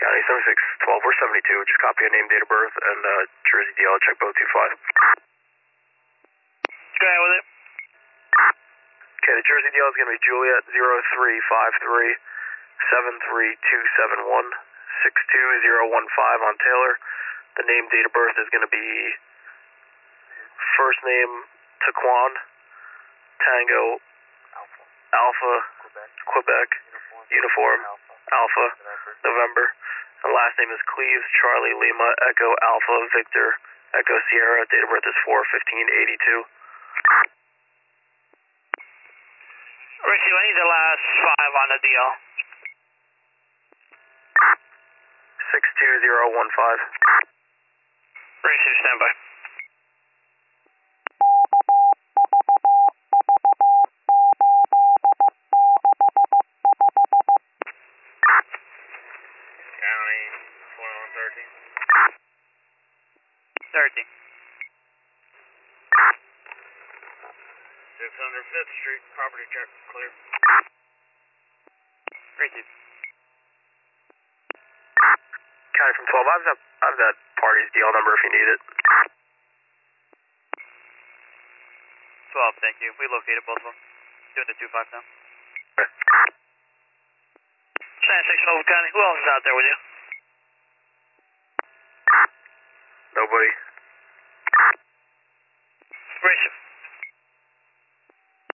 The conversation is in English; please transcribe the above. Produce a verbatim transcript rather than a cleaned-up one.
County, seventy-six twelve, we're seventy-two, just copy a name, date of birth, and uh, Jersey D L, check both two five. Go ahead with it. Okay, the Jersey D L is going to be Juliet zero three five three seven three two seven one six two zero one five on Taylor. The name, date of birth is going to be first name Taquan, Tango, Alpha, Alpha Quebec, Quebec Uniform, Uniform Alpha, Alpha November. November. And last name is Cleves, Charlie, Lima, Echo, Alpha, Victor, Echo, Sierra. Date of birth is four fifteen eighty-two. Richie, I need the last five on the D L. six two zero one five. Richie, stand by. County, twenty-one thirteen. thirteen. six hundred fifth Street, property check, clear. Richie. County from twelve, I have that, I have that party's D L number if you need it. twelve, thank you. We located both of them. Doing the two five now. Okay. seventy-six twelve County, who else is out there with you? Nobody. Richie.